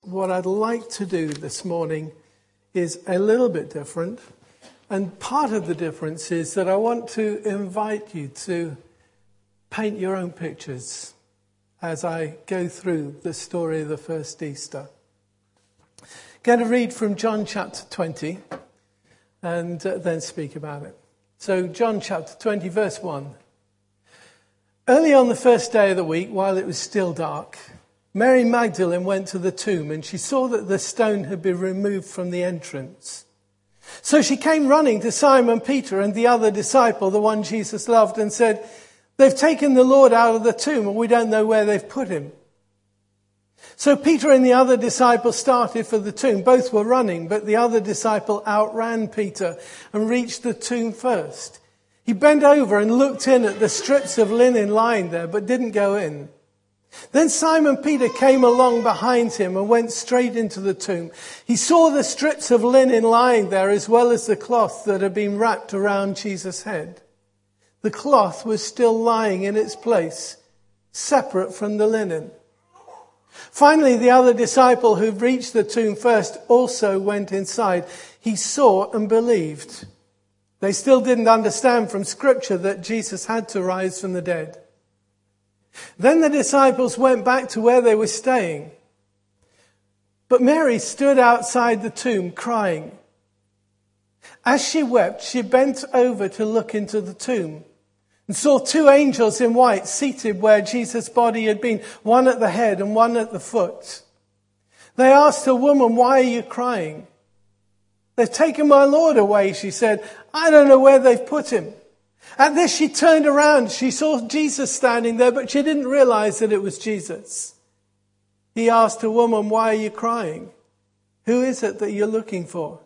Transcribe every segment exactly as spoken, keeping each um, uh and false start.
what I'd like to do this morning is a little bit different. And part of the difference is that I want to invite you to paint your own pictures as I go through the story of the first Easter. I'm going to read from John chapter twenty and uh, then speak about it. So John chapter twenty, verse one. Early on the first day of the week, while it was still dark, Mary Magdalene went to the tomb and she saw that the stone had been removed from the entrance. So she came running to Simon Peter and the other disciple, the one Jesus loved, and said, "They've taken the Lord out of the tomb and we don't know where they've put him." So Peter and the other disciple started for the tomb. Both were running, but the other disciple outran Peter and reached the tomb first. He bent over and looked in at the strips of linen lying there, but didn't go in. Then Simon Peter came along behind him and went straight into the tomb. He saw the strips of linen lying there as well as the cloth that had been wrapped around Jesus' head. The cloth was still lying in its place, separate from the linen. Finally, the other disciple who reached the tomb first also went inside. He saw and believed. They still didn't understand from Scripture that Jesus had to rise from the dead. Then the disciples went back to where they were staying. But Mary stood outside the tomb crying. As she wept, she bent over to look into the tomb and saw two angels in white seated where Jesus' body had been, one at the head and one at the foot. They asked her, "Woman, why are you crying?" "They've taken my Lord away," she said. "I don't know where they've put him." At this, she turned around. She saw Jesus standing there, but she didn't realize that it was Jesus. He asked her, "Woman, why are you crying? Who is it that you're looking for?"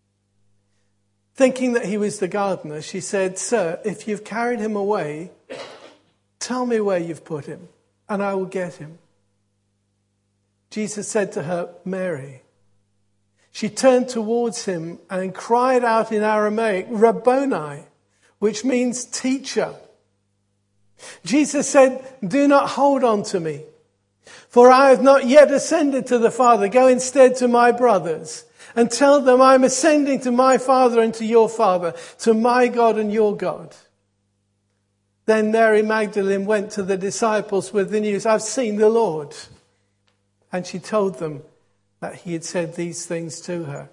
Thinking that he was the gardener, she said, "Sir, if you've carried him away, tell me where you've put him, and I will get him." Jesus said to her, "Mary." She turned towards him and cried out in Aramaic, "Rabboni," which means teacher. Jesus said, "Do not hold on to me, for I have not yet ascended to the Father. Go instead to my brothers and tell them I'm ascending to my Father and to your Father, to my God and your God." Then Mary Magdalene went to the disciples with the news, "I've seen the Lord." And she told them that he had said these things to her.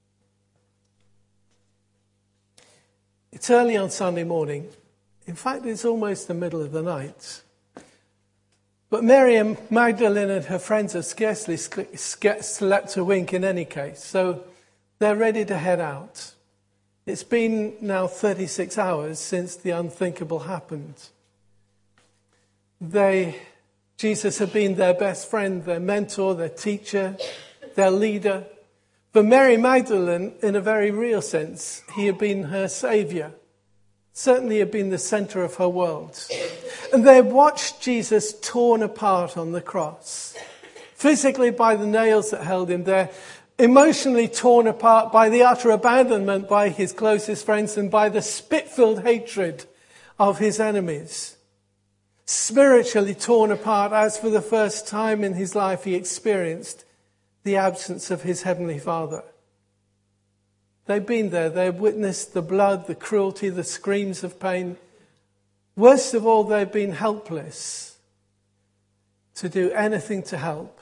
It's early on Sunday morning. In fact, it's almost the middle of the night. But Mary Magdalene and her friends have scarcely slept a wink in any case, so they're ready to head out. It's been now thirty-six hours since the unthinkable happened. They, Jesus had been their best friend, their mentor, their teacher, their leader. For Mary Magdalene, in a very real sense, he had been her saviour. Certainly had been the centre of her world. And they had watched Jesus torn apart on the cross. Physically by the nails that held him there. Emotionally torn apart by the utter abandonment by his closest friends and by the spit-filled hatred of his enemies. Spiritually torn apart as for the first time in his life he experienced the absence of his heavenly Father. They've been there. They've witnessed the blood, the cruelty, the screams of pain. Worst of all, they've been helpless to do anything to help.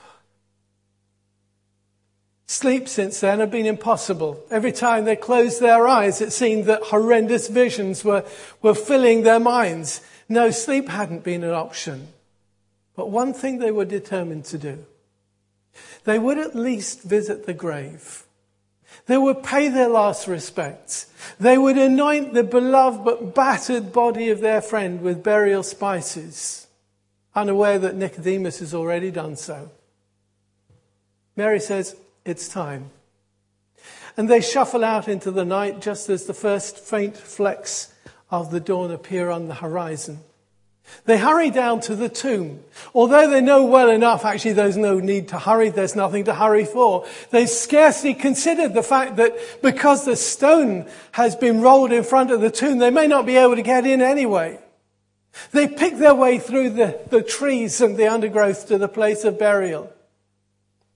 Sleep since then had been impossible. Every time they closed their eyes, it seemed that horrendous visions were, were filling their minds. No, sleep hadn't been an option. But one thing they were determined to do. They would at least visit the grave. They would pay their last respects. They would anoint the beloved but battered body of their friend with burial spices, unaware that Nicodemus has already done so. Mary says, "It's time." And they shuffle out into the night just as the first faint flecks of the dawn appear on the horizon. They hurry down to the tomb. Although they know well enough, actually there's no need to hurry, there's nothing to hurry for. They've scarcely considered the fact that because the stone has been rolled in front of the tomb, they may not be able to get in anyway. They pick their way through the, the trees and the undergrowth to the place of burial.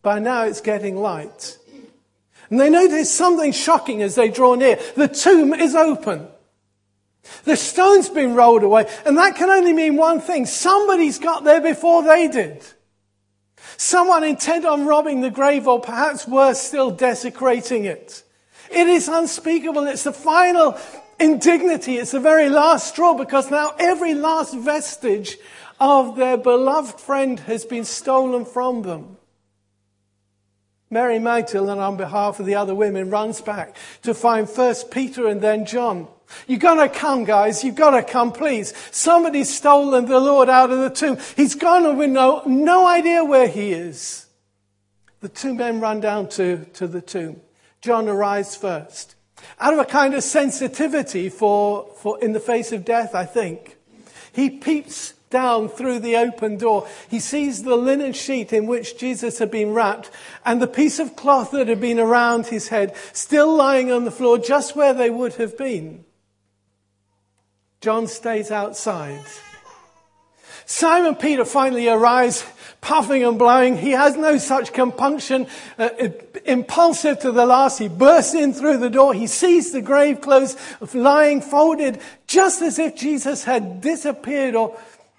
By now it's getting light. And they notice something shocking as they draw near. The tomb is open. The stone's been rolled away. And that can only mean one thing. Somebody's got there before they did. Someone intent on robbing the grave, or perhaps worse still, desecrating it. It is unspeakable. It's the final indignity. It's the very last straw, because now every last vestige of their beloved friend has been stolen from them. Mary Magdalene, on behalf of the other women, runs back to find first Peter and then John. You've got to come, guys. You've got to come, please. Somebody's stolen the Lord out of the tomb. He's gone and we know no idea where he is. The two men run down to, to the tomb. John arrives first. Out of a kind of sensitivity for, for in the face of death, I think. He peeps down through the open door. He sees the linen sheet in which Jesus had been wrapped and the piece of cloth that had been around his head still lying on the floor just where they would have been. John stays outside. Simon Peter finally arrives, puffing and blowing. He has no such compunction. Uh, impulsive to the last, he bursts in through the door. He sees the grave clothes lying folded, just as if Jesus had disappeared or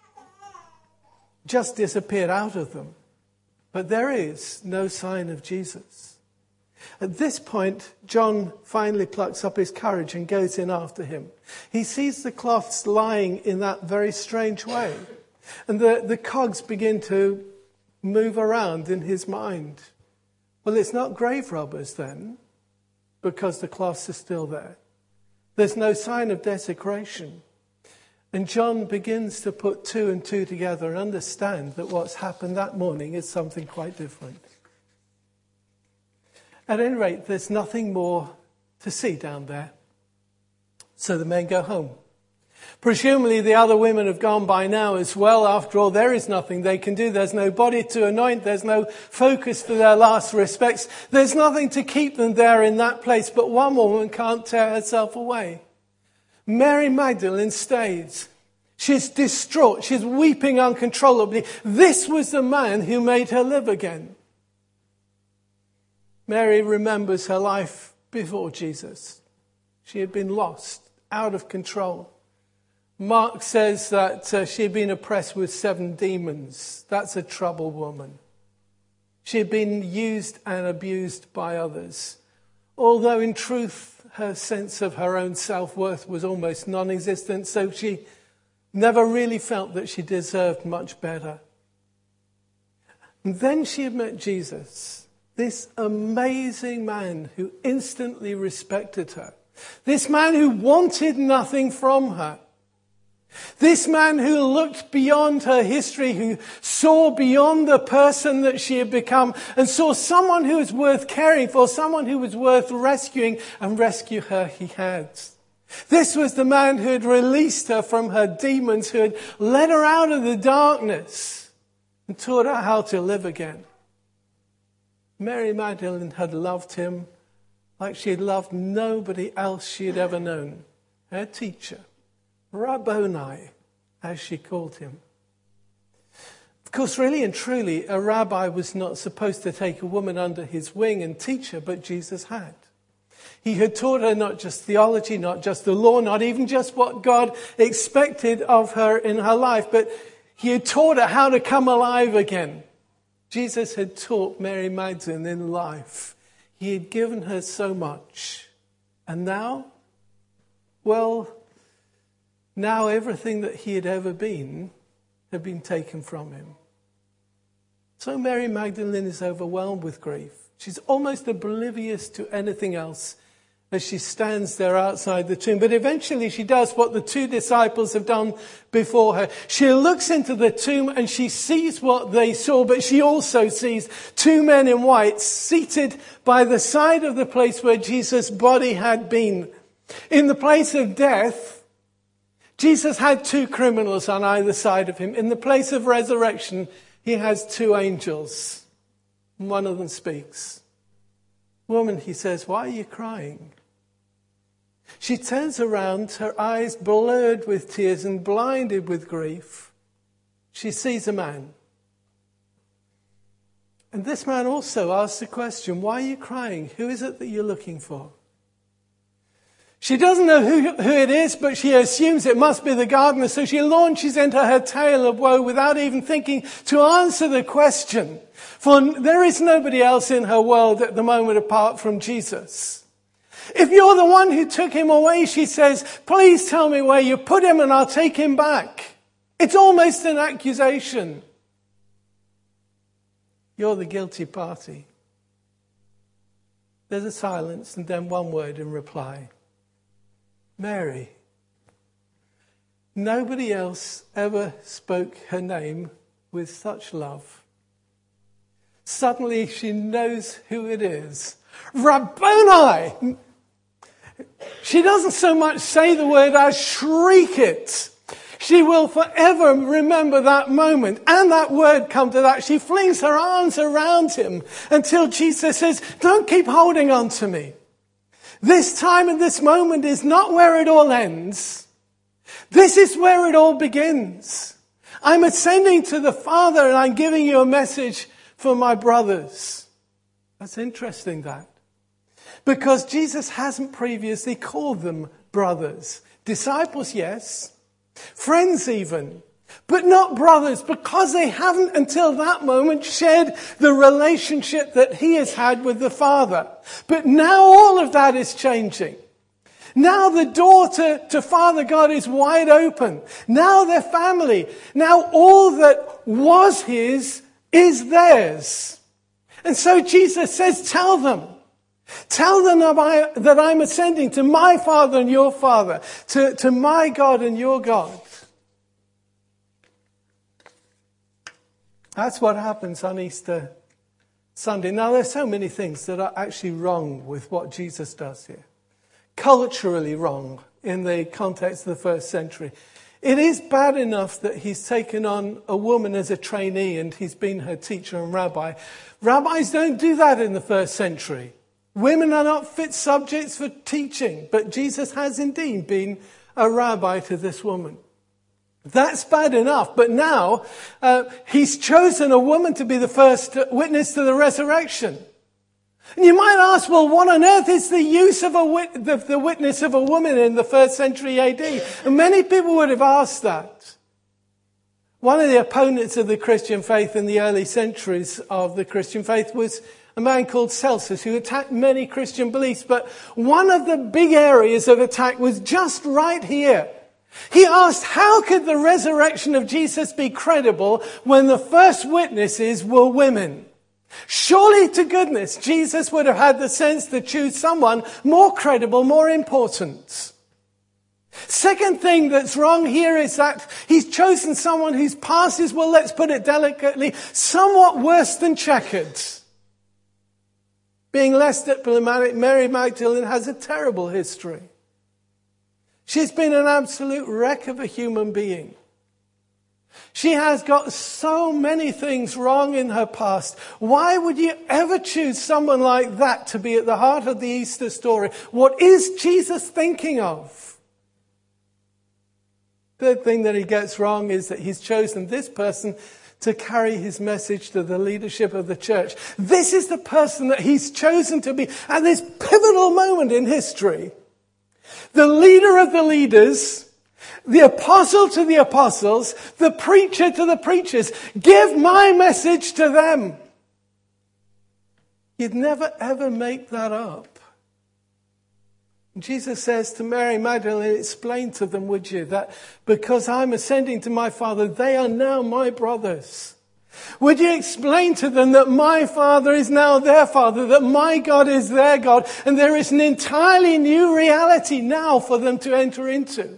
just disappeared out of them. But there is no sign of Jesus. At this point, John finally plucks up his courage and goes in after him. He sees the cloths lying in that very strange way. And the, the cogs begin to move around in his mind. Well, it's not grave robbers then, because the cloths are still there. There's no sign of desecration. And John begins to put two and two together and understand that what's happened that morning is something quite different. At any rate, there's nothing more to see down there. So the men go home. Presumably the other women have gone by now as well. After all, there is nothing they can do. There's no body to anoint. There's no focus for their last respects. There's nothing to keep them there in that place. But one woman can't tear herself away. Mary Magdalene stays. She's distraught. She's weeping uncontrollably. This was the man who made her live again. Mary remembers her life before Jesus. She had been lost, out of control. Mark says that uh, she had been oppressed with seven demons. That's a troubled woman. She had been used and abused by others. Although in truth, her sense of her own self-worth was almost non-existent, so she never really felt that she deserved much better. And then she had met Jesus. This amazing man who instantly respected her. This man who wanted nothing from her. This man who looked beyond her history, who saw beyond the person that she had become and saw someone who was worth caring for, someone who was worth rescuing, and rescue her he had. This was the man who had released her from her demons, who had led her out of the darkness and taught her how to live again. Mary Magdalene had loved him like she had loved nobody else she had ever known. Her teacher, Rabboni, as she called him. Of course, really and truly, a rabbi was not supposed to take a woman under his wing and teach her, but Jesus had. He had taught her not just theology, not just the law, not even just what God expected of her in her life, but he had taught her how to come alive again. Jesus had taught Mary Magdalene in life. He had given her so much. And now, well, now everything that he had ever been had been taken from him. So Mary Magdalene is overwhelmed with grief. She's almost oblivious to anything else as she stands there outside the tomb. But eventually she does what the two disciples have done before her. She looks into the tomb and she sees what they saw, but she also sees two men in white seated by the side of the place where Jesus' body had been. In the place of death, Jesus had two criminals on either side of him. In the place of resurrection, he has two angels. And one of them speaks. Woman, he says, why are you crying? She turns around, her eyes blurred with tears and blinded with grief. She sees a man. And this man also asked the question, why are you crying? Who is it that you're looking for? She doesn't know who, who it is, but she assumes it must be the gardener. So she launches into her tale of woe without even thinking to answer the question. For there is nobody else in her world at the moment apart from Jesus. If you're the one who took him away, she says, please tell me where you put him and I'll take him back. It's almost an accusation. You're the guilty party. There's a silence and then one word in reply. Mary. Nobody else ever spoke her name with such love. Suddenly she knows who it is. Rabboni! She doesn't so much say the word as shriek it. She will forever remember that moment and that word come to that. She flings her arms around him until Jesus says, don't keep holding on to me. This time and this moment is not where it all ends. This is where it all begins. I'm ascending to the Father and I'm giving you a message for my brothers. That's interesting, that. Because Jesus hasn't previously called them brothers. Disciples, yes. Friends even. But not brothers, because they haven't until that moment shared the relationship that he has had with the Father. But now all of that is changing. Now the door to, to Father God is wide open. Now they're family. Now all that was his is theirs. And so Jesus says, tell them. Tell them that I'm ascending to my Father and your Father, to, to my God and your God. That's what happens on Easter Sunday. Now, there's so many things that are actually wrong with what Jesus does here. Culturally wrong in the context of the first century. It is bad enough that he's taken on a woman as a trainee and he's been her teacher and rabbi. Rabbis don't do that in the first century. Women are not fit subjects for teaching, but Jesus has indeed been a rabbi to this woman. That's bad enough, but now uh, he's chosen a woman to be the first witness to the resurrection. And you might ask, well, what on earth is the use of a wit- the, the witness of a woman in the first century A D? And many people would have asked that. One of the opponents of the Christian faith in the early centuries of the Christian faith was a man called Celsus, who attacked many Christian beliefs. But one of the big areas of attack was just right here. He asked, how could the resurrection of Jesus be credible when the first witnesses were women? Surely to goodness, Jesus would have had the sense to choose someone more credible, more important. Second thing that's wrong here is that he's chosen someone whose past is, well, let's put it delicately, somewhat worse than checkered. Being less diplomatic, Mary Magdalene has a terrible history. She's been an absolute wreck of a human being. She has got so many things wrong in her past. Why would you ever choose someone like that to be at the heart of the Easter story? What is Jesus thinking of? Third thing that he gets wrong is that he's chosen this person to carry his message to the leadership of the church. This is the person that he's chosen to be at this pivotal moment in history. The leader of the leaders, the apostle to the apostles, the preacher to the preachers. Give my message to them. You'd never ever make that up. Jesus says to Mary Magdalene, explain to them, would you, that because I'm ascending to my Father, they are now my brothers. Would you explain to them that my Father is now their Father, that my God is their God, and there is an entirely new reality now for them to enter into?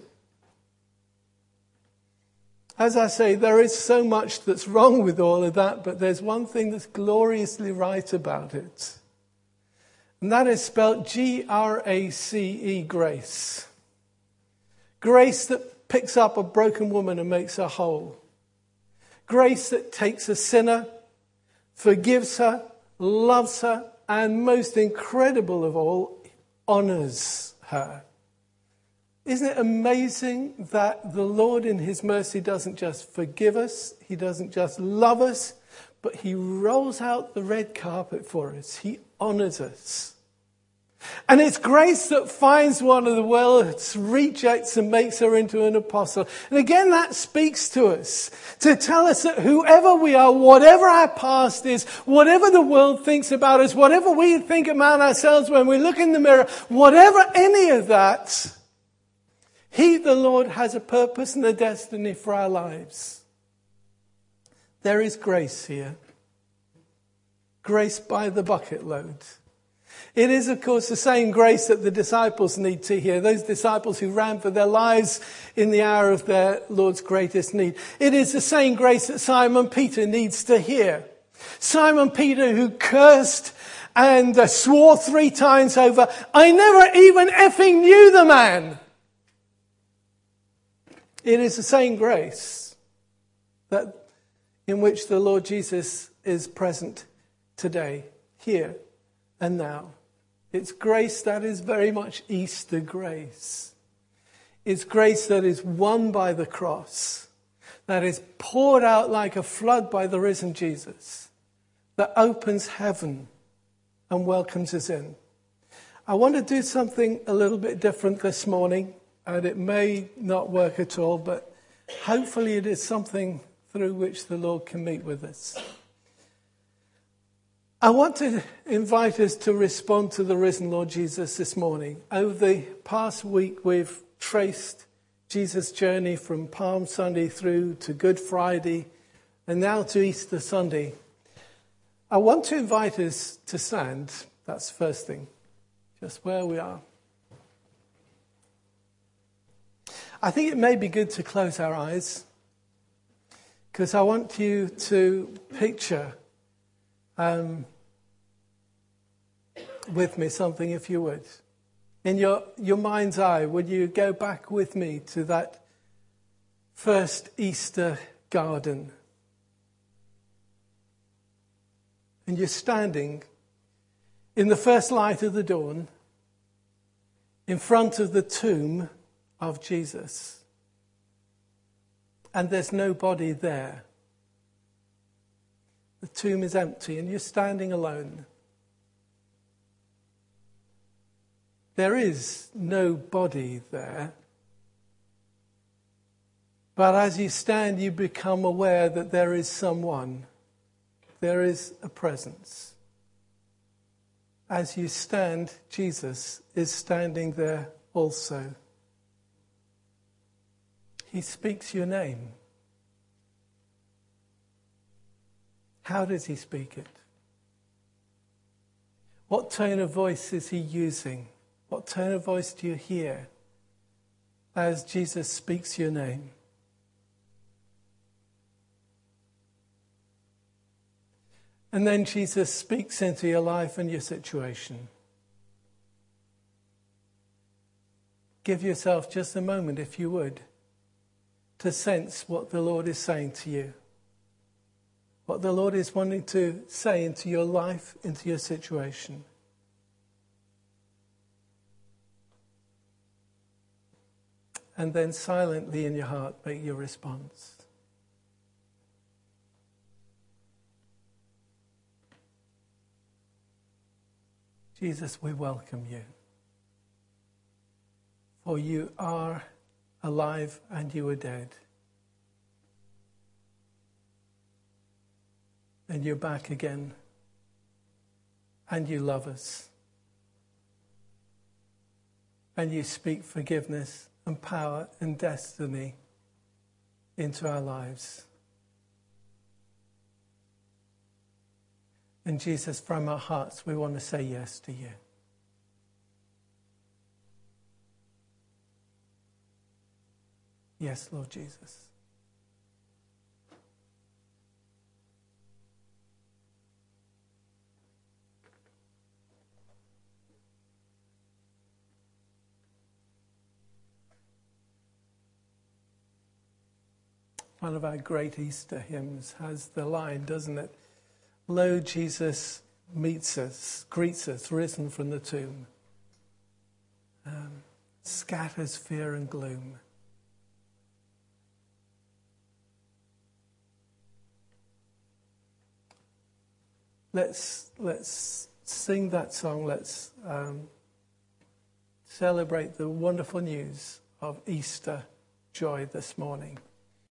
As I say, there is so much that's wrong with all of that, but there's one thing that's gloriously right about it. And that is spelled G R A C E, grace. Grace that picks up a broken woman and makes her whole. Grace that takes a sinner, forgives her, loves her, and most incredible of all, honors her. Isn't it amazing that the Lord in his mercy doesn't just forgive us, he doesn't just love us, but he rolls out the red carpet for us. He honors us. And it's grace that finds one of the world's rejects and makes her into an apostle. And again, that speaks to us to tell us that whoever we are, whatever our past is, whatever the world thinks about us, whatever we think about ourselves when we look in the mirror, whatever any of that, he, the Lord, has a purpose and a destiny for our lives. There is grace here. Grace by the bucket load. It is, of course, the same grace that the disciples need to hear. Those disciples who ran for their lives in the hour of their Lord's greatest need. It is the same grace that Simon Peter needs to hear. Simon Peter, who cursed and uh, swore three times over, I never even effing knew the man. It is the same grace that in which the Lord Jesus is present today, here and now. It's grace that is very much Easter grace. It's grace that is won by the cross, that is poured out like a flood by the risen Jesus, that opens heaven and welcomes us in. I want to do something a little bit different this morning, and it may not work at all, but hopefully it is something through which the Lord can meet with us. I want to invite us to respond to the risen Lord Jesus this morning. Over the past week, we've traced Jesus' journey from Palm Sunday through to Good Friday and now to Easter Sunday. I want to invite us to stand. That's the first thing, just where we are. I think it may be good to close our eyes because I want you to picture Um, with me something, if you would. In your, your mind's eye, would you go back with me to that first Easter garden? And you're standing in the first light of the dawn in front of the tomb of Jesus. And there's nobody there. The tomb is empty and you're standing alone. There is no body there. But as you stand, you become aware that there is someone. There is a presence. As you stand, Jesus is standing there also. He speaks your name. How does he speak it? What tone of voice is he using? What tone of voice do you hear as Jesus speaks your name? And then Jesus speaks into your life and your situation. Give yourself just a moment, if you would, to sense what the Lord is saying to you. What the Lord is wanting to say into your life, into your situation. And then silently in your heart, make your response. Jesus, we welcome you. For you are alive and you are dead. And you're back again. And you love us. And you speak forgiveness and power and destiny into our lives. And Jesus, from our hearts, we want to say yes to you. Yes, Lord Jesus. One of our great Easter hymns has the line, doesn't it? Lo, Jesus meets us, greets us, risen from the tomb. Um, scatters fear and gloom. let's let's sing that song. Let's um, celebrate the wonderful news of Easter joy this morning.